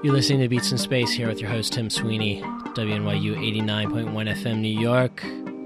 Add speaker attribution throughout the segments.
Speaker 1: You're listening to Beats in Space here with your host Tim Sweeney, WNYU 89.1 FM New York.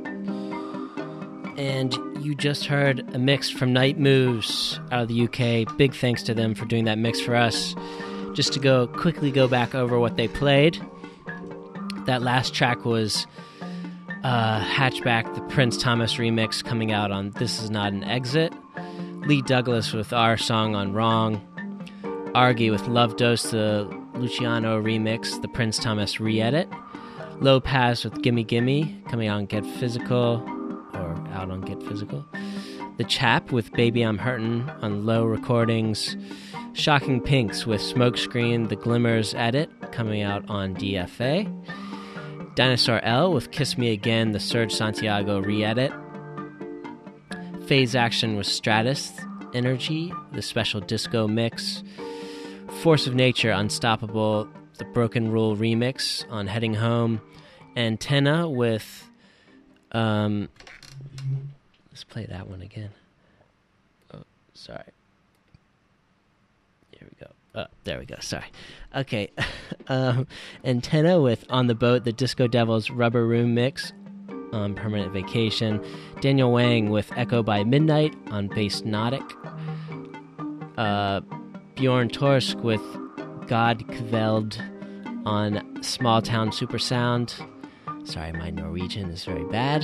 Speaker 1: And you just heard a mix from Night Moves out of the UK. Big thanks to them for doing that mix for us. Just to quickly go back over what they played. That last track was Hatchback, the Prince Thomas remix coming out on This Is Not an Exit. Lee Douglas with Our Song on Wrong. Argy with Love Dose, the Luciano remix, the Prince Thomas re-edit. Lopez with Gimme Gimme coming out on Get Physical, or out on Get Physical. The Chap with Baby I'm Hurtin' on Low Recordings. Shocking Pinks with Smokescreen, the Glimmers edit coming out on DFA. Dinosaur L with Kiss Me Again, the Serge Santiago re-edit. Phase Action with Stratus Energy, the special disco mix. Force of Nature, Unstoppable, the Broken Rule remix on Heading Home. Antenna with, let's play that one again. Oh, sorry. Here we go. Oh, there we go, sorry. Okay, Antenna with On the Boat, the Disco Devils Rubber Room mix on Permanent Vacation. Daniel Wang with Echo by Midnight on Bass Nautic. Bjorn Torsk with God Kveld on Small Town Super Sound. Sorry, my Norwegian is very bad.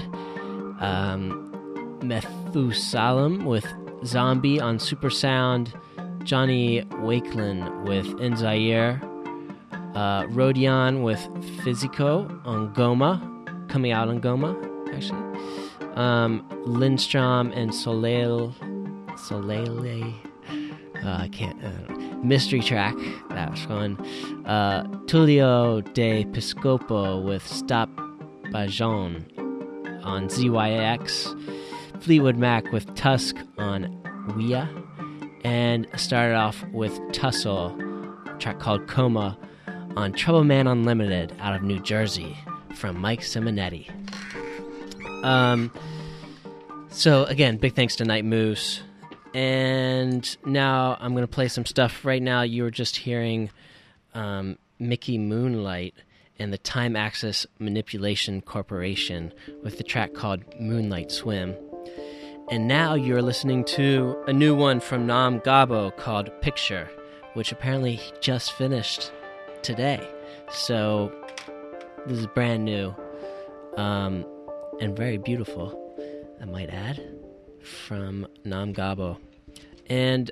Speaker 1: Methusalem with Zombie on Super Sound. Johnny Wakelin with In Zaire. Rodion with Physico on Goma, coming out on Goma, actually. Lindstrom and Soleil, I can't, Mystery Track, that was fun. Tullio de Piscopo with Stop Bajon on ZYX. Fleetwood Mac with Tusk on Wea. And started off with Tussle, a track called Coma on Trouble Man Unlimited out of New Jersey from Mike Simonetti. So again, big thanks to Night Moves. And now I'm going to play some stuff. Right now you were just hearing Mickey Moonlight and the Time Axis Manipulation Corporation with the track called Moonlight Swim. And now you're listening to a new one from Nam Gabo called Picture, which apparently he just finished today. So this is brand new and very beautiful, I might add, from Nam Gabo. And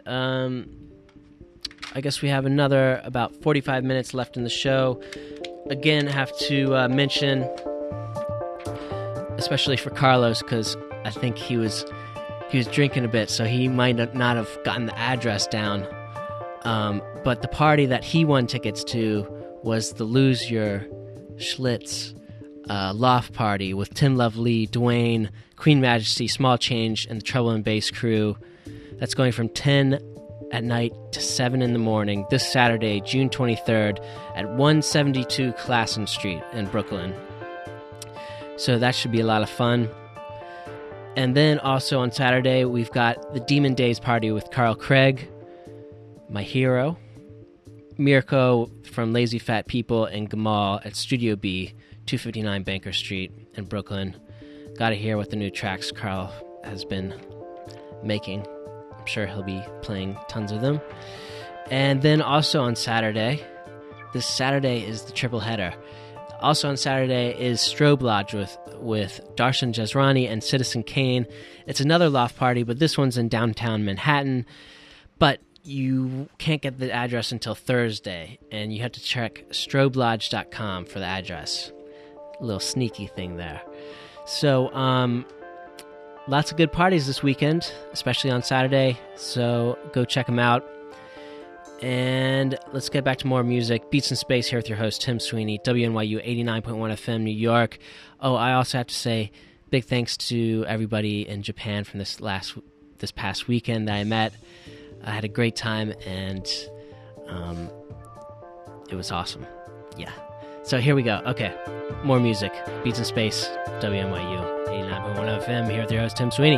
Speaker 1: I guess we have another about 45 minutes left in the show. Again, have to mention, especially for Carlos, because I think he was drinking a bit, so he might not have gotten the address down. But the party that he won tickets to was the Lose Your Schlitz Loft Party with Tim Lovely, Dwayne, Queen Majesty, Small Change, and the Trouble and Bass crew. That's going from 10 at night to 7 in the morning this Saturday, June 23rd at 172 Classen Street in Brooklyn. So that should be a lot of fun. And then also on Saturday, we've got the Demon Days party with Carl Craig, my hero, Mirko from Lazy Fat People, and Gamal at Studio B, 259 Banker Street in Brooklyn. Gotta hear what the new tracks Carl has been making. I'm sure he'll be playing tons of them. And then also on Saturday, this Saturday is the triple header. Also on Saturday is Strobe Lodge with Darshan Jazrani and Citizen Kane. It's another loft party, but this one's in downtown Manhattan. But you can't get the address until Thursday, and you have to check strobelodge.com for the address. A little sneaky thing there. So, lots of good parties this weekend, especially on Saturday, so go check them out. And let's get back to more music. Beats in Space here with your host, Tim Sweeney, WNYU 89.1 FM, New York. Oh, I also have to say big thanks to everybody in Japan from this past weekend that I met. I had a great time, and it was awesome. Yeah. So here we go. Okay, more music. Beats in Space, WNYU 89.1 FM, here with your host, Tim Sweeney.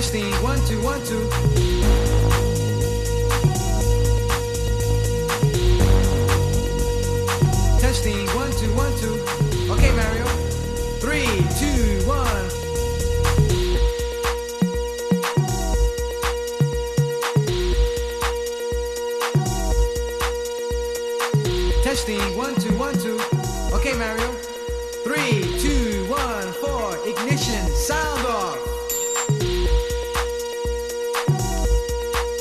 Speaker 2: Testing, 1, 2, 1, 2. Testing, 1, 2, 1, 2. Okay, Mario. 3, 2, 1. Testing, 1, 2, 1, 2. Okay, Mario. 3, 2, 1, 4. Ignition, sound off.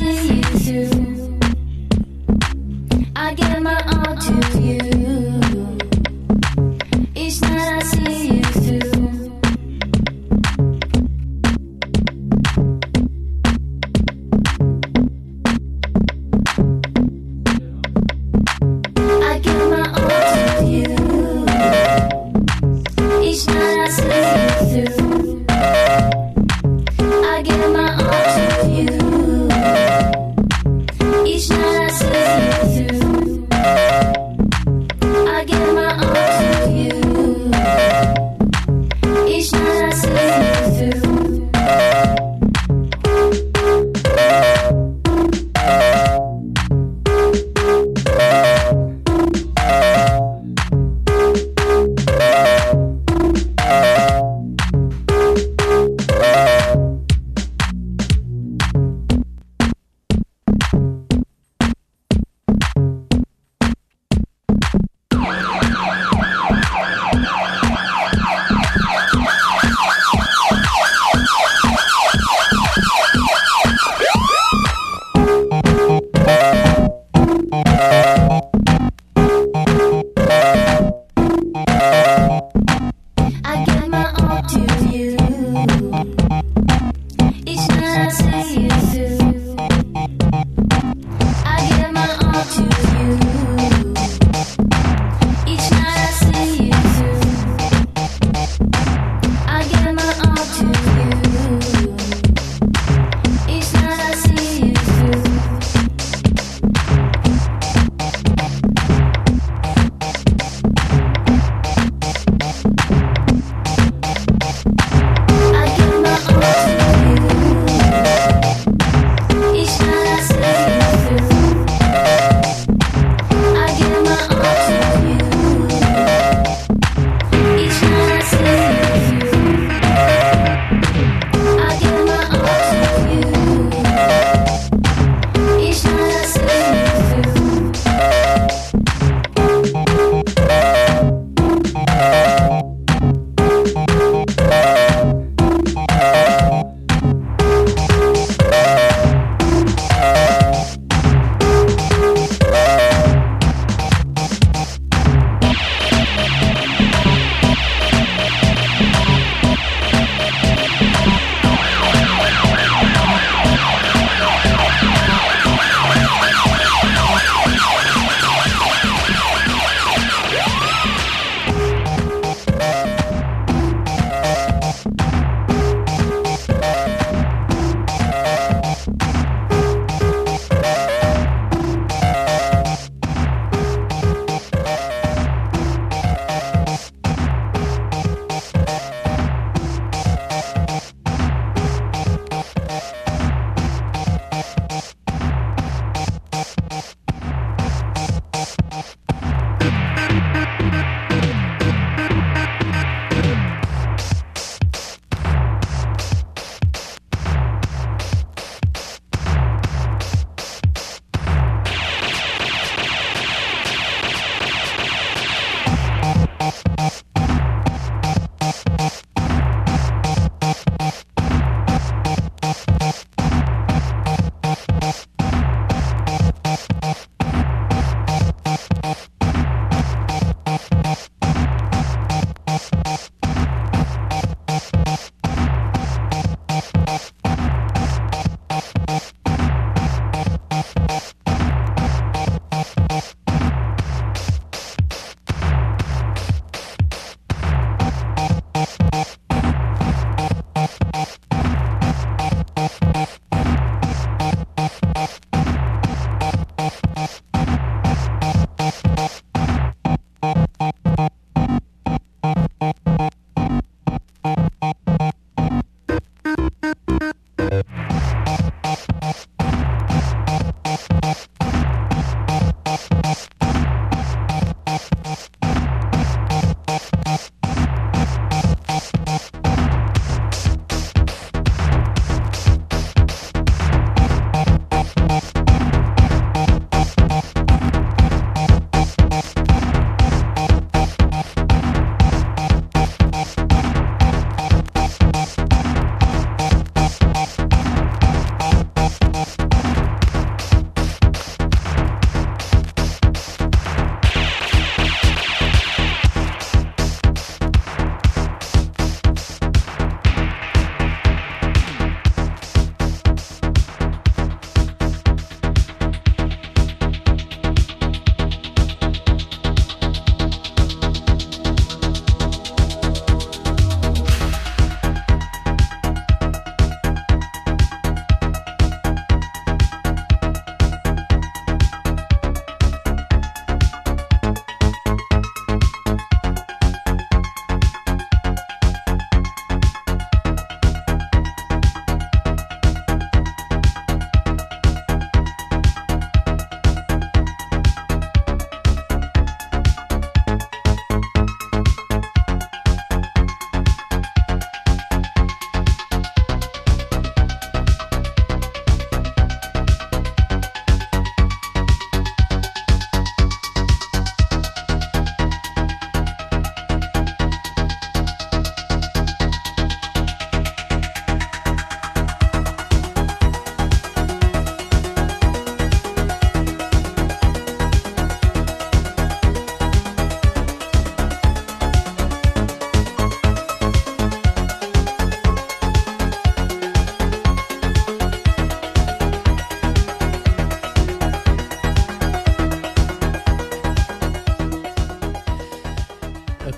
Speaker 3: see you through. I give my all to you. Each night I see you through. I give my all to you. Each night I see you through. I give my all to you. Each night I see you through. I give my all to you. Each night I see you through.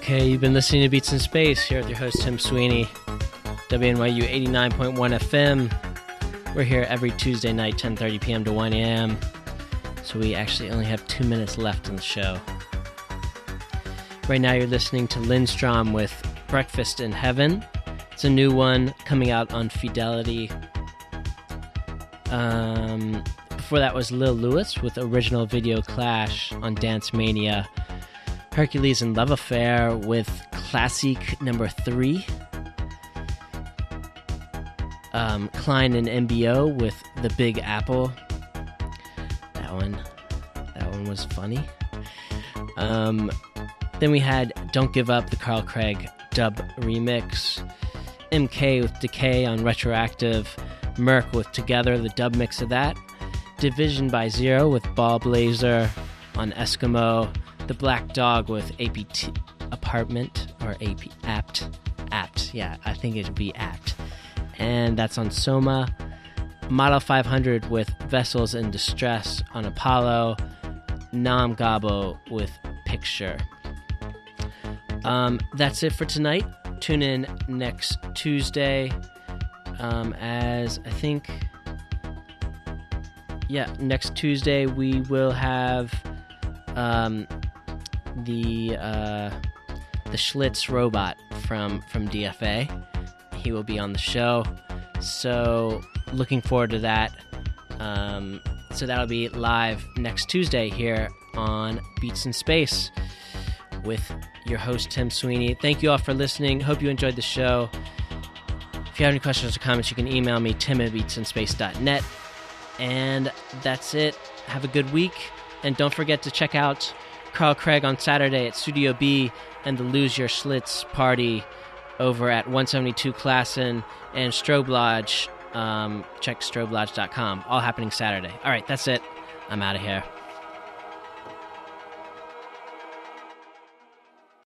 Speaker 1: Okay, you've been listening to Beats in Space here with your host Tim Sweeney, WNYU 89.1 FM. We're here every Tuesday night, 10:30 p.m. to 1 a.m. So we actually only have 2 minutes left in the show. Right now you're listening to Lindstrom with Breakfast in Heaven. It's a new one coming out on Fidelity. Before that was Lil Louis with Original Video Clash on Dance Mania. Hercules and Love Affair with Classic number 3. Klein and MBO with The Big Apple. That one was funny. Then we had Don't Give Up, the Carl Craig dub remix. MK with Decay on Retroactive. Merc with Together, the dub mix of that. Division by Zero with Ball Blazer on Eskimo. The Black Dog with APT Apartment, or Apt. Yeah, I think it would be Apt. And that's on Soma. Model 500 with Vessels in Distress on Apollo. Nam Gabo with Picture. That's it for tonight. Tune in next Tuesday. Next Tuesday we will have the Schlitz robot from DFA. He will be on the show, so looking forward to that. So that'll be live next Tuesday here on Beats in Space with your host Tim Sweeney. Thank you all for listening. Hope you enjoyed the show. If you have any questions or comments, you can email me, tim@beatsinspace.net. And that's it. Have a good week. And don't forget to check out Carl Craig on Saturday at Studio B and the Lose Your Schlitz party over at 172 Classen and Strobe Lodge. Check strobelodge.com. All happening Saturday. All right, that's it. I'm out of here.